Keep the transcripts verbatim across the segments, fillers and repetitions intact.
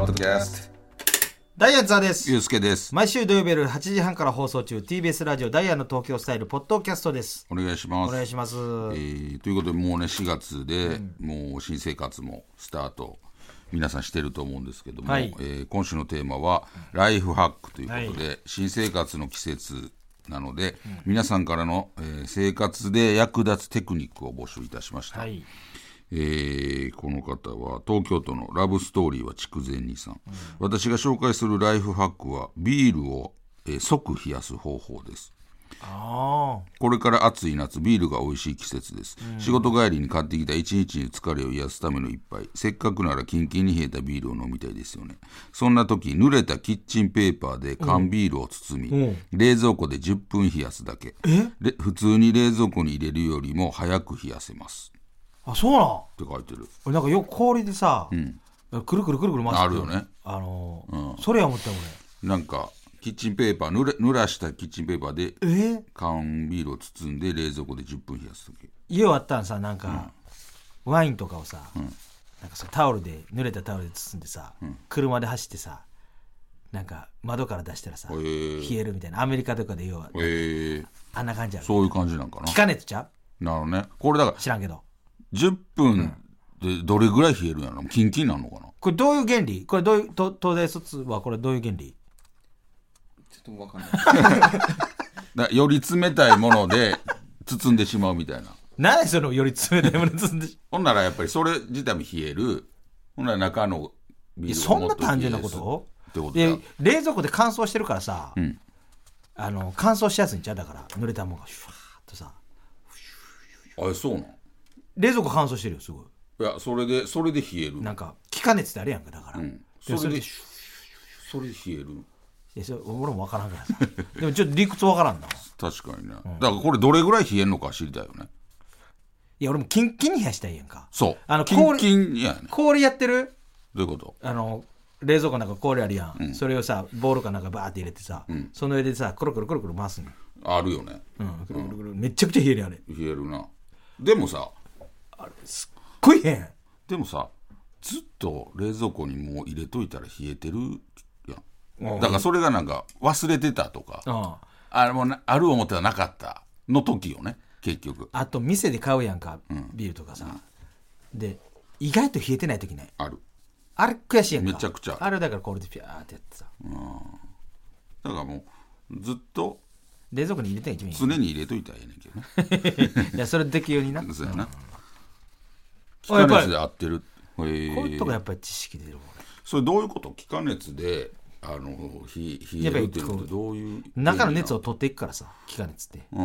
ッドキャスト。 ダイアンツァです。 ゆうすけです。 毎週土曜日夜はちじはんから放送中 ティービーエス ラジオダイアンの東京スタイルポッドキャストです。 お願いします。 お願いします、えー、ということでもうねしがつで、うん、もう新生活もスタート皆さんしてると思うんですけども、はい、えー、今週のテーマはライフハックということで、はい、新生活の季節なので、うん、皆さんからの、えー、生活で役立つテクニックを募集いたしました、はい、えー、この方は東京都のラブストーリーは筑前煮さん、うん、私が紹介するライフハックはビールを、えー、即冷やす方法です。 あこれから暑い夏ビールが美味しい季節です、うん、仕事帰りに買ってきた一日に疲れを癒すための一杯、せっかくならキンキンに冷えたビールを飲みたいですよね。そんな時濡れたキッチンペーパーで缶ビールを包み、うん、冷蔵庫でじゅっぷん冷やすだけ。で普通に冷蔵庫に入れるよりも早く冷やせます。 あ、そうなんって書いてる。 俺なんかよく氷でさ、うん、くるくるくるくる回してあるよね。 あのーうん、それは思った俺なんかキッチンペーパー濡れ濡らしたキッチンペーパーでえ缶ビールを包んで冷蔵庫でじゅっぷん冷やすだけ。 家はあったんさ、なんか、うん、ワインとかをさ、うん、なんかそタオルで濡れたタオルで包んでさ、うん、車で走ってさ、なんか窓から出したらさ、えー、冷えるみたいな。アメリカとかで要は、えー、あんな感じある。 そういう感じなんかな。 気化熱ちゃう。なるほどね。これだから知らんけどじゅっぷんでどれぐらい冷えるんやろ。キンキンなのかな。 これどういう原理。これどういう東大卒はこれどういう原理。 ちょっと分かんないだより冷たいもので包んでしまうみたいな。 何そのより冷たいもので包んでしほんならやっぱりそれ自体も冷える。ほんなら中のビールがもっと冷える。そんな単純なことってことだ。冷蔵庫で乾燥してるからさ、うん、あの乾燥しやすいんちゃう。だから濡れたものがシュワーッとさ。 あれそうなん。 冷蔵庫乾燥してるよすごい。 いやそれでそれで冷える。 なんか気化熱ってあるやんか。だから、うん、 それでそれでそれで冷える。 いやそれ俺も分からんからさでもちょっと理屈分からんな。 確かにね、うん、だからこれどれぐらい冷えるのか知りたいよね。 いや俺もキンキンに冷やしたいやんか。 そうあのキンキンやね。 氷やってる。 どういうこと。 あの冷蔵庫なんか氷あるやん、うん、それをさボールかなんかバーって入れてさ、うん、その上でさくるくるくるくる回すの。 あるよね、 うん、くるくるくる、うん、めちゃくちゃ冷えるやんあれ。 冷えるな。でもさあれすっごい変。 でもさずっと冷蔵庫にもう入れといたら冷えてるやん。だからそれがなんか忘れてたとか、ああれもなある思ってはなかったの時よね結局。 あと店で買うやんか、うん、ビールとかさ、うん、で意外と冷えてない時ねある。 あれ悔しいやんか。 めちゃくちゃあれだからこれでピャーってやってさ、うん、 だからもうずっと冷蔵庫に入れてんやん。 常に入れといたらええねんけどねいやそれできるようにな。 そうやな。気化熱で合ってる。 こういうとこやっぱり知識出る。 それどういうこと。気化熱であのひ冷えるっていうのってどういう。 中の熱を取っていくからさ気化熱って。うん、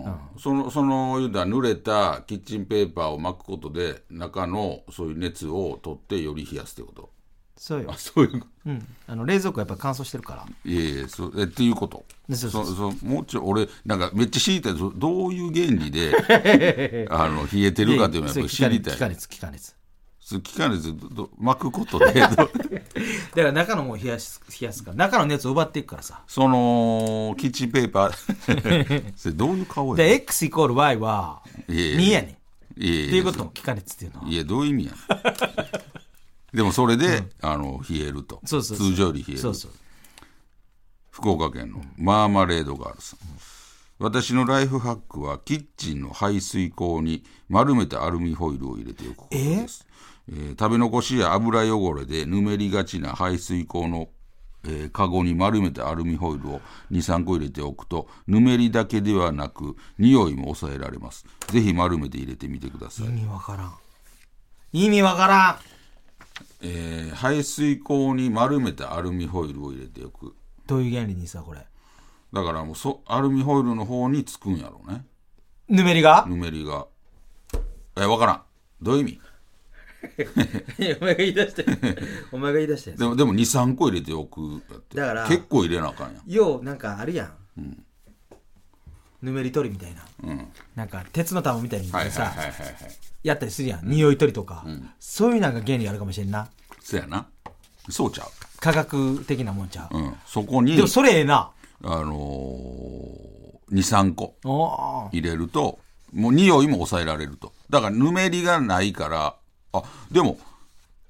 うん、そのその言うたら濡れたキッチンペーパーを巻くことで中のそういう熱を取ってより冷やすってこと。 そうよ。 あそういう、 うん、あの冷蔵庫やっぱ乾燥してるから。 いやいやそえっていうこと。そうそうそう。そもうちょ俺なんかめっちゃ知りたい。どういう原理であの冷えてるかっていうのはやっぱ知りたい。 気化熱気化熱気化熱巻くことでだから中のもう冷やす冷やすから中の熱を奪っていくからさ。 そのキッチンペーパーそれどういう顔や。 で X イコール Y はにやねん。っていうことも気化熱っていうのは。 いやどういう意味やねんでもそれで、うん、あの冷えると。 そうそうそう、 通常より冷える。 そうそう。 福岡県のマーマレードガールさん、うん、私のライフハックはキッチンの排水口に丸めたアルミホイルを入れておくことです。えー、食べ残しや油汚れでぬめりがちな排水口の、えー、カゴに丸めたアルミホイルを にさんこ入れておくとぬめりだけではなく匂いも抑えられます。ぜひ丸めて入れてみてください。 意味わからん意味わからん。 えー、排水口に丸めたアルミホイルを入れておく。 どういう原理にさこれ。 だからもうそアルミホイルの方につくんやろうね。 ぬめりがぬめりがえ分からん。どういう意味いやお前が言い出してお前が言い出してでもでも にさんこ入れておくやって。だから結構入れなあかんやん。 ようなんかあるやん、うん、ぬめり取りみたいな、うん、なんか鉄の玉みたいにさ、はいはいはいはい、やったりするやん、匂い取りとか、うん、そういうなんか原理あるかもしれんな。 そうやな。そうちゃう。 科学的なもんちゃう、 うん、そこにでもそれええな、 あのー、にさんこ入れるともう匂いも抑えられると。だからぬめりがないから。あでも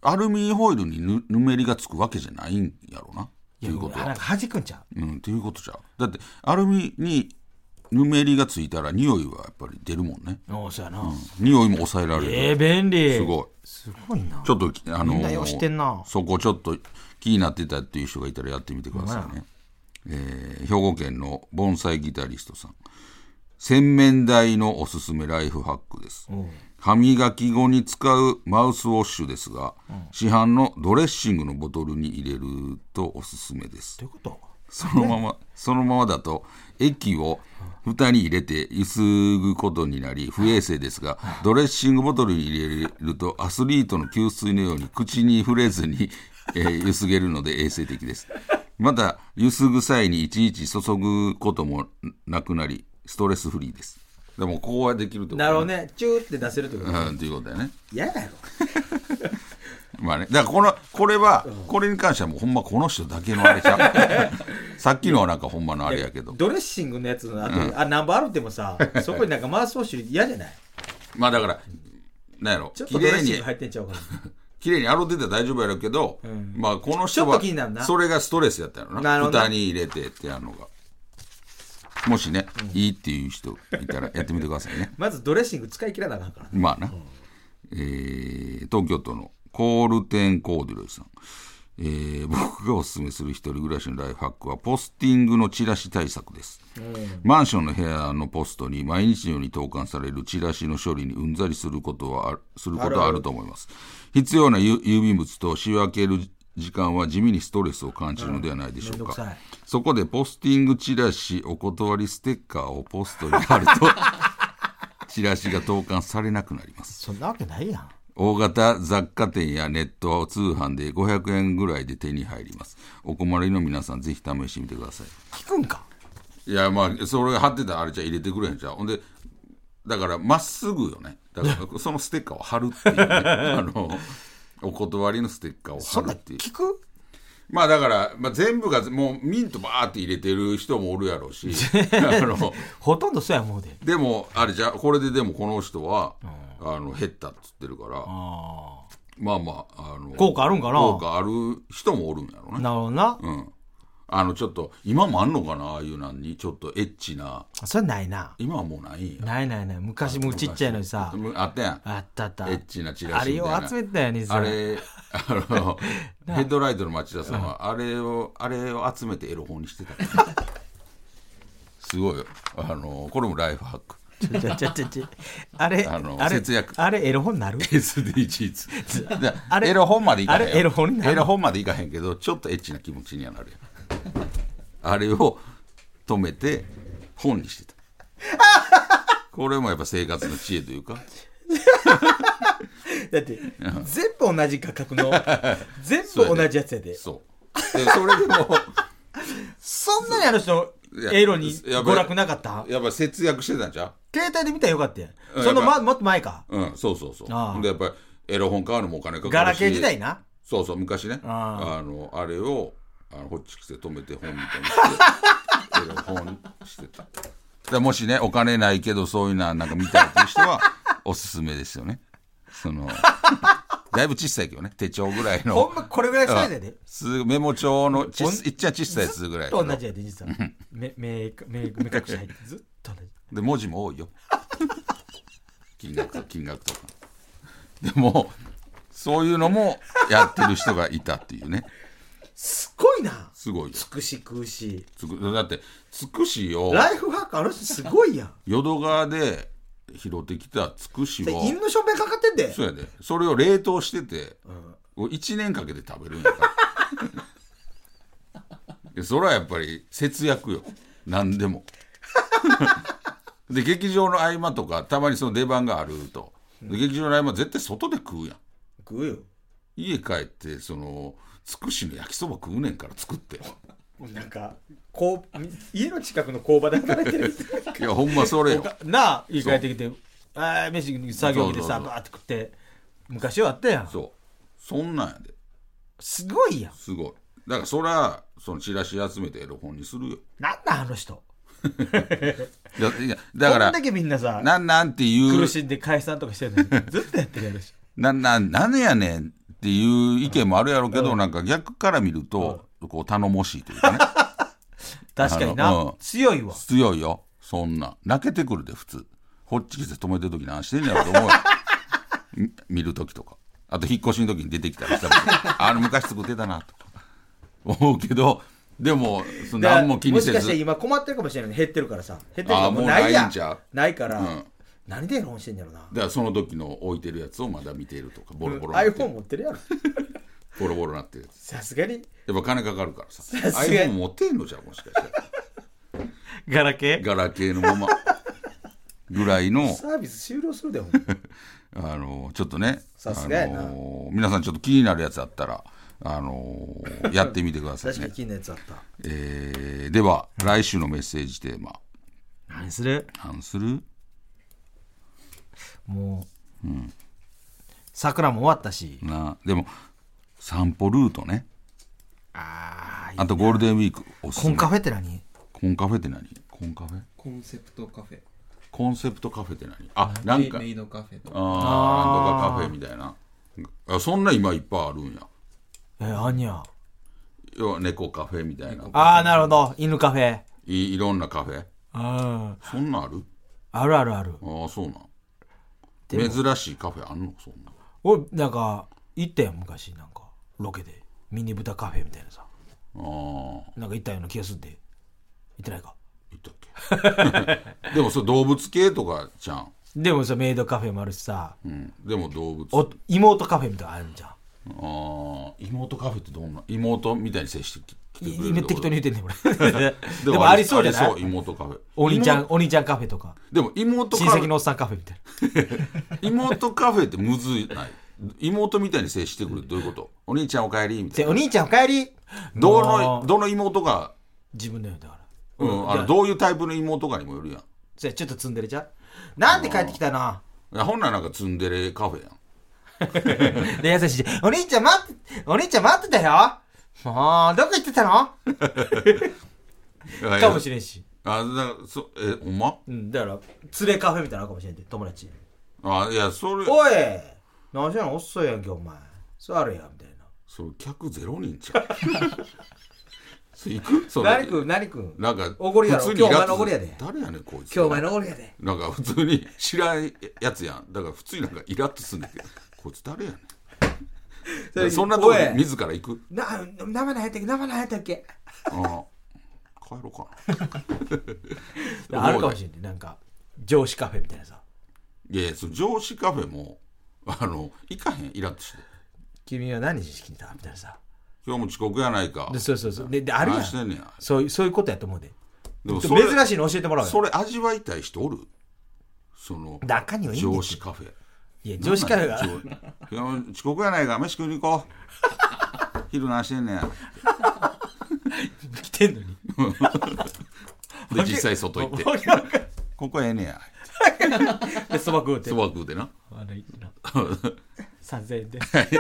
アルミホイルに ぬ, ぬめりがつくわけじゃないんやろなっていうことは。 なんか弾くんちゃう。うんっていうことじゃう。だってアルミにぬめりがついたら匂いはやっぱり出るもんね。 おそうやな、 うん、匂いも抑えられる。 えー、便利。 すごいすごいな。 ちょっとあのー、 みんなよしてんな。 そこちょっと気になってたっていう人がいたらやってみてくださいね。えー、兵庫県の盆栽ギタリストさん。洗面台のおすすめライフハックです。歯磨き後に使うマウスウォッシュですが、うん、市販のドレッシングのボトルに入れるとおすすめです。 どういうこと？ そのままそのままだと液を蓋に入れてゆすぐことになり不衛生ですが、ドレッシングボトルに入れるとアスリートの給水のように口に触れずに、えー、ゆすげるので衛生的です。またゆすぐ際にいちいち注ぐこともなくなりストレスフリーです。でもこうはできるってこと、ね、 なるほどね。チューって出せるってことね。 うん、っていうことだよね。 嫌だよまあね、だからこのこれは、うん、これに関してはもうほんまこの人だけのあれちゃうさっきのはなんかほんまのあれやけど、 ドレッシングのやつのあと、うん、あ何本あるってもさそこになんかマウスウォッシュ嫌じゃない？ まあだからなんやろ、 ちょっとドレッシング入ってんちゃうかな綺麗に洗ってたら大丈夫やろうけど、うん、まあこの人はちょっと気になるな。 それがストレスやったやろな。蓋に入れてってやるのがもしね、うん、いいっていう人いたらやってみてくださいねまずドレッシング使い切らなあかんから、ね、 まあな、うん、えー、東京都のコールテンコーデュロイさん、えー、僕がおすすめする一人暮らしのライフハックはポスティングのチラシ対策です、うん、マンションの部屋のポストに毎日のように投函されるチラシの処理にうんざりすることはすることはあると思います。必要な郵便物と仕分ける時間は地味にストレスを感じるのではないでしょうか、うん、そこでポスティングチラシお断りステッカーをポストに貼るとチラシが投函されなくなります。 そんなわけないやん。 大型雑貨店やネット通販でごひゃくえんぐらいで手に入ります。お困りの皆さんぜひ試してみてください。 聞くんか。 いやまあそれ貼ってたらあれじゃ入れてくれへんじゃん。ほんでだからまっすぐよね。だからそのステッカーを貼るっていう、ね、あのお断りのステッカーを貼るっていう。 そんな聞く？ まあだから、まあ、全部がもうミントバーって入れてる人もおるやろうしあのほとんどそうやもうで。 でもあれじゃこれででもこの人は、うん、あの減ったっつってるから、あまあまあ、あの効果あるんかな。 効果ある人もおるんやろうね。 なるほどな、 うん、あのちょっと今もあんのかなああいうなんにちょっとエッチな。 それないな。 今はもうないんや。 ないないない。昔もちっちゃいのにさあったやん。 あったあった。 エッチなチラシみたいな。 あれを集めてたよね。 あれあのヘッドライトの町田さんはあれをあれを集めてエロ本にしてたすごいよ。あのこれもライフハック。 ちょちょちょちょちょあれあのあれ節約。 あれエロ本なるエスディージーズ あれエロ本までいかへんよ。 あれエロ本になる。 エロ本までいかへんけどちょっとエッチな気持ちにはなるよあれを止めて本にしてたこれもやっぱ生活の知恵というかだって全部同じ価格の全部同じやつやで。 そうでそれでもそんなにあの人エロに娯楽なかった。 やっぱ節約してたんちゃう。 携帯で見たらよかったやん、うん、そのまもっと前か。 うんそうそうそう。でやっぱりエロ本買うのもお金かかるし。 ガラケー時代な。 そうそう昔ね。あのあれをあのホッチキスで止めて本みたいにしてエロ本してた。でもしねお金ないけどそういうのなんか見たいっていう人はおすすめですよね。そのだいぶ小さいけどね手帳ぐらいのほんまこれぐらいサイズやで。 メモ帳のちいっちゃ小さいやつぐらいずっと同じやで実は目目目目隠し入ってずっと同じで文字も多いよ金額と金額とかでもそういうのもやってる人がいたっていうね。 すごいな。 すごいよ。 つくし食うしつくだってつくしをライフハックあの人すごいやん。 淀川で拾ってきたつくしを犬のしょんべんかかってんで。 そうやでそれを冷凍してて、うん、いちねんかけて食べるんやからそれはやっぱり節約よ何でもで劇場の合間とかたまにその出番があるとで劇場の合間絶対外で食うやん。 食うよ。 家帰ってそのつくしの焼きそば食うねんから作ってなんかこう家の近くの工場で働いてるいやほんまそれよなあ家帰ってきてあ飯作業着でさバーって食って昔はあったやん。 そうそんなんやですごいやん。 すごいだからそりゃそのチラシ集めてエロ本にするよ。 なんなんあの人いやいやだからこんだけみんなさなんなんっていう苦しんで解散とかしてるのにずっとやってるやろしなななんやねんっっていう意見もあるやろうけど、うん、なんか逆から見ると、うん、こう頼もしいというかね確かにな、うん、強いわ強いよ。そんな泣けてくるで普通ホッチキスで止めてる時何してんやろと思うよ見る時とか、あと引っ越しの時に出てきたらあの昔作ってたなと思うけど、でもその何も気にせず、 もしかして今困ってるかもしれない。減ってるからさ、減ってるからもうないやん、ないから、うん、何でロンしてんやろな。 だからその時の置いてるやつをまだ見ているとか、ボロボロなってる、うん、iPhone 持ってるやろボロボロなってるやつ、 さすがにやっぱ金かかるからさ、iPhone 持ってんのじゃん、もしかしてガラケーガラケーのままぐらいのサービス終了するでほんあのちょっとね、 さすがやな、あの皆さんちょっと気になるやつあったらあのー、やってみてくださいね。 確かに気になるやつあった、 えー、では、うん、来週のメッセージテーマ何する何するもう、 うん、 桜も終わったしな。でも散歩ルートね、 ああとゴールデンウィークおすすめ。 コンカフェって何？ コンカフェって何？コンカフェコンセプトカフェ。 コンセプトカフェって何？あ、なんかメイドカフェとか、 あー、なんとかカフェみたいな。あ、そんな今いっぱいあるんや。 えー、あんにゃ。 要は猫カフェみたいな。 ああ、なるほど。犬カフェ。 い, いろんなカフェ。 ああ。 そんなんある？ あるあるある。 ああ、そうなん。珍しいカフェあんの？そんな。 俺なんか行ったよ昔、なんかロケでミニ豚カフェみたいなさ。 ああ。 なんか行ったような気がするんで。行ってないか。 行ったっけ？でもそれ動物系とかじゃん。 でもさメイドカフェもあるしさ。 うん。でも動物。 お妹カフェみたいなのあるじゃん。 ああ、妹カフェってどんな？妹みたいに接してきてくれる？ 今適当に言ってんねん俺でもありそうじゃない？ ありそう、妹カフェ。 お兄ちゃんお兄ちゃんカフェとか。 でも妹カフェ、 親戚のおっさんカフェみたいな妹カフェってむずいない？妹みたいに接してくるってどういうこと？お兄ちゃんお帰りみたいな。 お兄ちゃんお帰り。 どのどの妹が自分だよだから 、うん、あのどういうタイプの妹かにもよるやん。 じゃちょっとツンデレちゃう？なんで帰ってきたな。 いや、ほんならなんかツンデレカフェやんで優しい。お兄ちゃん待ってお兄ちゃん待ってたよ。もうどこ行ってたのかもしれんし。 あ、だからそえほんま？ うん、だから連れカフェみたいなのかもしれんで、友達。 あ、いやそれ。 おい何しやの遅いやんけお前。座れやみたいな。 それ客ゼロ人ちゃうそれ行く？それ何くん何くん。 なんかおごりやろ。今日お前のおごりやで。 誰やねんこいつ。 今日お前のおごりやで。 なんか普通に知らんやつやん。だから普通になんかイラッとすんだけどこいつ誰やねんそんなとこに自ら行く？ な生のやったっけ生のやったっけ。 ああ帰ろうかなあるかもしれんね。なんか上司カフェみたいなさ。 いやいや、その上司カフェもあの行かへん、イラッとして。 君は何しに来たみたいなさ。 今日も遅刻やないか。 でそうそうそう。でであるやん。 してんねや。 そういうそういうことやと思うで。 でも珍しいの教えてもらうよ。 それ味わいたい人おる？その中にはいい上司カフェ。 いや上司カフェが今日遅刻やないか、飯食いに行こう昼何してんねや来てんのにで実際外行ってここええねやでそば食うてそば食うてな悪いなさんぜんえんで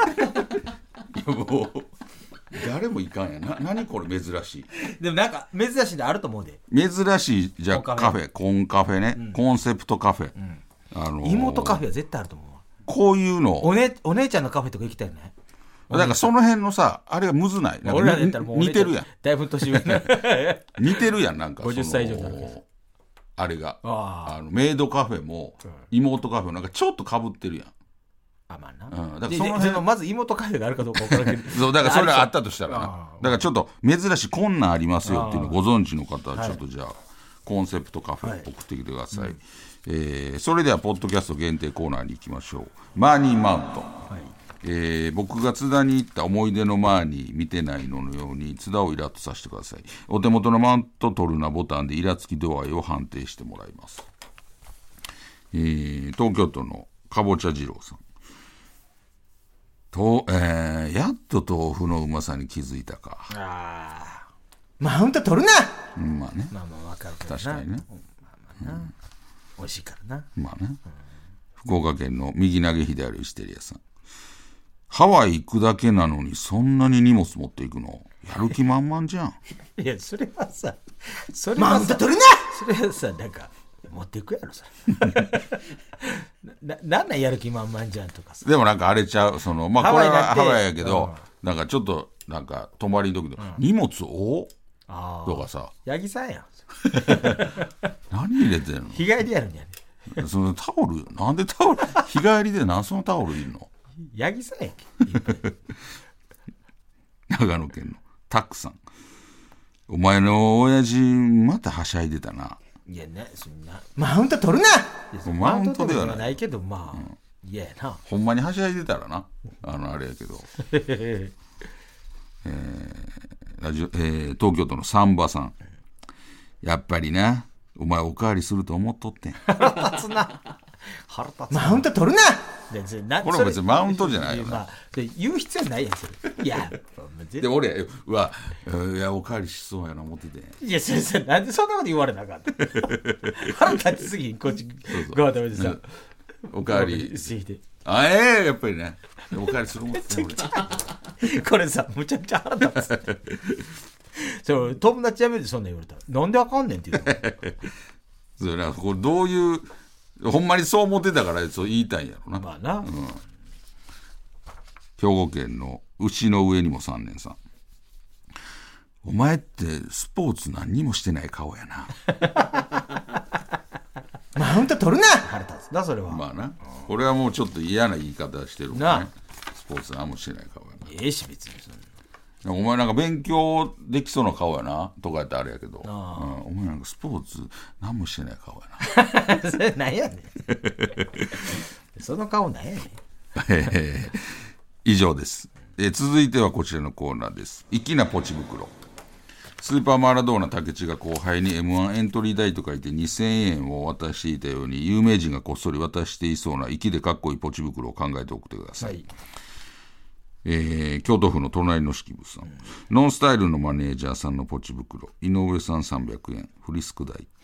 もう誰もいかんやな。何これ珍しい。 でもなんか珍しいのあると思うで。 珍しいじゃあカフェコンカフェね、うん、コンセプトカフェ、うん、あのー、 妹カフェは絶対あると思う。 こういうのお、ね、お姉ちゃんのカフェとか行きたいよね。 だからその辺のさあれがむずない。なんか俺らだったらもう似てるやん。 だいぶ年上似てるやん。なんかごじゅっさい以上だあれがあのメイドカフェも妹カフェもなんかちょっと被ってるやん。 あ、まあな、うん、だからその辺のまず妹カフェがあるかどうか分からないけどそうだからそれがあったとしたらな。だからちょっと珍しいこんなんありますよっていうのをご存知の方はちょっとじゃあ、はい、コンセプトカフェ送ってきてください、はい、えー、それではポッドキャスト限定コーナーに行きましょう。マーニーマウント、はい、えー、僕が津田に行った思い出のマーニー見てないののように津田をイラッとさせてください。お手元のマウント取るなボタンでイラつき度合いを判定してもらいます。えー、東京都のかぼちゃ二郎さんと、えー、やっと豆腐のうまさに気づいたか。 あマウント取るな、 うん、まあね、 まあまあ分かるけどな、 確かにね、 まあまあな、うん、美味しいからな、 まあね、うん、福岡県の右投げ左ヒステリアさん、ハワイ行くだけなのにそんなに荷物持っていくのやる気満々じゃんいやそれはさそれはさマウント取るなそれはさなんか持っていくやろそれな, なんなんやる気満々じゃんとかさ。 でもなんかあれちゃう、そのまあこれはハワイやけど、 うん、 なんかちょっとなんか泊まりの時の、うん、荷物多とかさ、 八木さんやん何入れてんの。 日帰りやるんやねそのタオルなんでタオル日帰りで何そのタオルいるの。 八木さんやんけ長野県のタックさん、お前の親父またはしゃいでたな。 いやね、そんなマウント取るな。 マウントではない、 ないけどまあ、うん、いやな、 ほんまにはしゃいでたらな、あのあれやけど、えーラジオえー、東京都のサンバさん、やっぱりな、お前おかわりすると思っとってん。 腹立つな腹立つな、マウント取るな。 これは別にマウントじゃないよな、まあ、 言う必要ないやんそれ。いやで俺うわいやおかわりしそうやな思ってて、 いや先生なんでそんなこと言われなあかんの腹立ちすぎんこっちご飯食べてさ、 おかわりしてきて、 あええー、やっぱりねおかわりするもんね俺これさむちゃくちゃ腹立つそう友達やめてそんなん言われたらなんであかんねんって言うのそれこれどういうほんまにそう思ってたからそう言いたいんやろな。 まあな、うん、 兵庫県の牛の上にもさんねんさん、お前ってスポーツ何にもしてない顔やな。 マウント取るな。腹立つなそれは。 まあな、これはもうちょっと嫌な言い方してるからね。スポーツ何もしてない顔やな。 ええし別にお前なんか勉強できそうな顔やなとかやったらあれやけど、うん、お前なんかスポーツ何もしてない顔やな。それ何やねんその顔何やねん、 えー、以上です、えー、続いてはこちらのコーナーです。粋なポチ袋。スーパーマラドーナ武智が後輩に エムワン エントリー代と書いてにせんえんを渡していたように有名人がこっそり渡していそうな粋でかっこいいポチ袋を考えて送ってください、はい。えー、京都府の隣の式部さん、うん、ノンスタイルのマネージャーさんのポチ袋、井上さんさんびゃくえんフリスク代。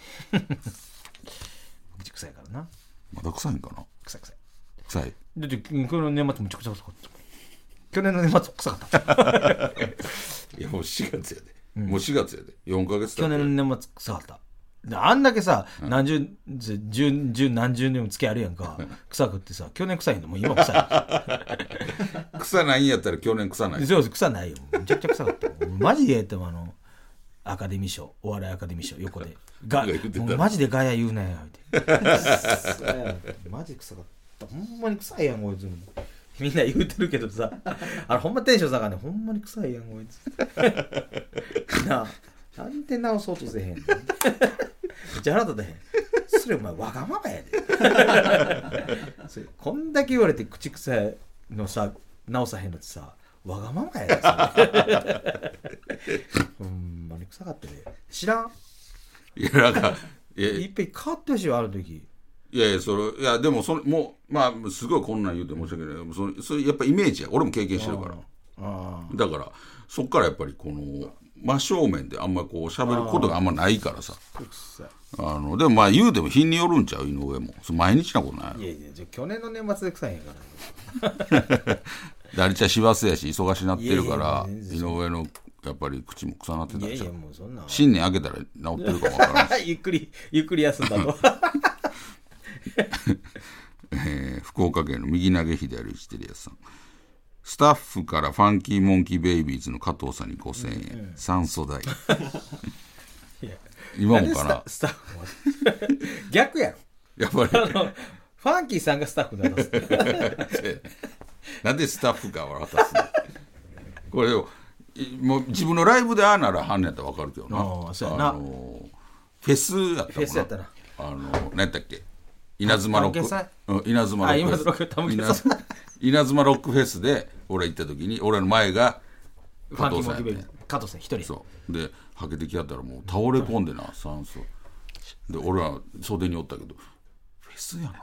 口臭いからな。 まだ臭いんかな。 臭い臭い臭い。 だって去年の年末むちゃくちゃ臭かった。去年の年末臭かったいやもうしがつやで、うん、もうしがつやでよんかげつ経って。 去年の年末臭かった。あんだけさ、うん、何十十十何十年も付き合いあるやんか臭くってさ、去年臭いのもう今臭い臭ないんやったら去年臭ない。 そうそう臭ないよ、めちゃくちゃ臭かったマジでやってもあのアカデミー賞、お笑いアカデミー賞横でがもうマジでガヤ言うなよってマジ臭かった、ほんまに臭いやんこいつ。みんな言うてるけどさ、あれほんまテンション下がんねん、ほんまに臭いやんこいつなあ、なんで直そうとせへんのめっちゃ腹立たへん。それお前わがままやでそれこんだけ言われて口臭いのさ直さへんのってさわがままやでほんまに臭かったで、ね、知らん。 いやなんかいっぺん変わってほしいよある時。 いやいやそれいやでもそれもうまあすごいこんなん言うて申し訳ないけど、それそれやっぱイメージや、俺も経験してるから。あだからそっからやっぱりこの真正面であんまりこう喋ることがあんまないからさ。あのでもまあ言うても日によるんちゃう、井上も毎日なことない。 いやいやじゃ去年の年末で臭いんやからダリちゃん師走やし忙しなってるから、井上のやっぱり口も臭なってたでしょ。いやいやもうそんな新年明けたら治ってるかもわからないゆっくりゆっくり休んだとえー、福岡県の右投げ左打ちテリアさん、スタッフからファンキーモンキーベイビーズの加藤さんにごせんえん、うんうん、酸素代今もかなスタッフ逆やろやっぱりファンキーさんがスタッフなんですなんでスタッフかは渡すのこれをもう自分のライブでああなら犯人やったら分かるけどな。 あそうやな、 あのフェスやったもんな。 フェスやったな。 あの何やったっけ、稲妻ロック、稲妻ロックフェス、稲妻ロックフェスで俺行った時に俺の前が加藤さんやね。 加藤さん一人そうではけてきやったらもう倒れ込んでな酸素で俺は袖におったけどフェスやな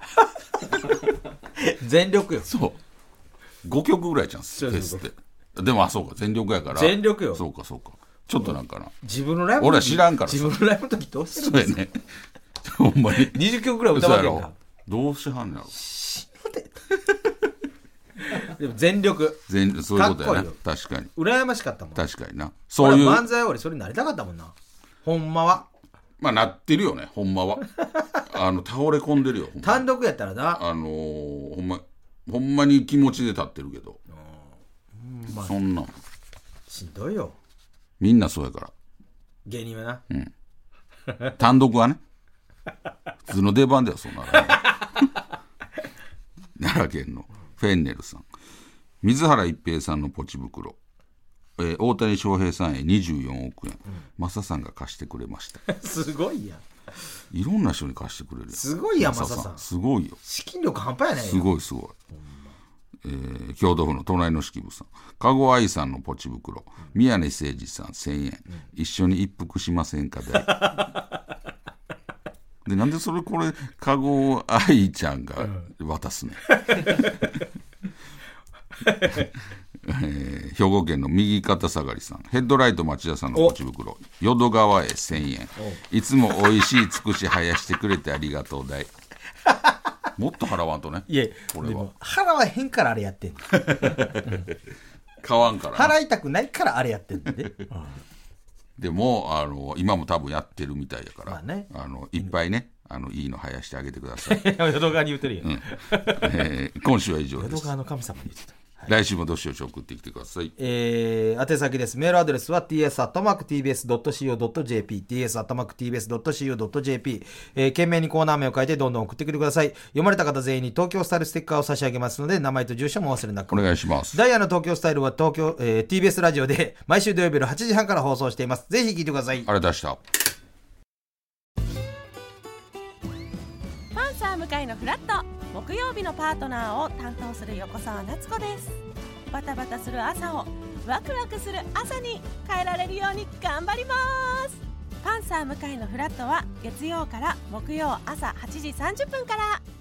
全力よ。 そうごきょくぐらいちゃうんすフェスって。でもあそうか全力やから全力よ。 そうかそうかちょっとなんかな自分のライブ俺は知らんから自分のライブの時どうしてるんですか。 そうやねほんまににじゅっきょくぐらい歌わけんか。 どうしはんねやろ死ぬででも全力全そういうことやな。確かに羨ましかったもん。 確かにな。そういう漫才俺それになりたかったもんなほんまは。 まあなってるよねほんまはあの倒れ込んでるよ。 単独やったらな、 あのー、ほんまほんまに気持ちで立ってるけど、うん、まあ、そんなんしんどいよ。 みんなそうやから、 芸人はな、 うん、単独はね普通の出番ではそうならない奈良県のフェンネルさん、水原一平さんのポチ袋、えー、大谷翔平さんへにじゅうよんおくえん、マサ、うん、さんが貸してくれましたすごいやん、 いろんな人に貸してくれる。 すごいやん、マサさん、 すごいよ、 資金力半端やねん。 すごいすごい、えー、京都府の隣の式部さん、籠愛さんのポチ袋、宮根誠司さんせんえん、うん、一緒に一服しませんかでで、なんでそれこれ籠愛ちゃんが渡すね、えー、兵庫県の右肩下がりさん、ヘッドライト町田さんのポチ袋、淀川へせんえん、いつもおいしいつくし生やしてくれてありがとうだいもっと払わんとね。 いや、これはでも払わへんからあれやってんの買わんから払いたくないからあれやってんので、うん、 でもあの今も多分やってるみたいやから、 まあね、 あのいっぱいね、あのいいの生やしてあげてください淀川に言ってるよ、 うん、えー、今週は以上です。 淀川の神様に言ってた、はい、 来週もどしどし送ってきてください。 えー、宛先です。メールアドレスは ティーエスアットマークティービーエスドットシーオードットジェーピー ティーエスアットマークティービーエスドットシーオードットジェーピー、えー、懸命にコーナー名を書いてどんどん送ってきてください。読まれた方全員に東京スタイルステッカーを差し上げますので、名前と住所もお忘れなく。 お願いします。 ダイヤの東京スタイルは東京、えー、ティービーエス ラジオで毎週土曜日のはちじはんから放送しています。ぜひ聞いてください。 ありがとうございました。 パンサー向かいのフラット、木曜日のパートナーを担当する横澤夏子です。バタバタする朝をワクワクする朝に変えられるように頑張ります。パンサー向かいのフラットは月曜から木曜朝はちじさんじゅっぷんから。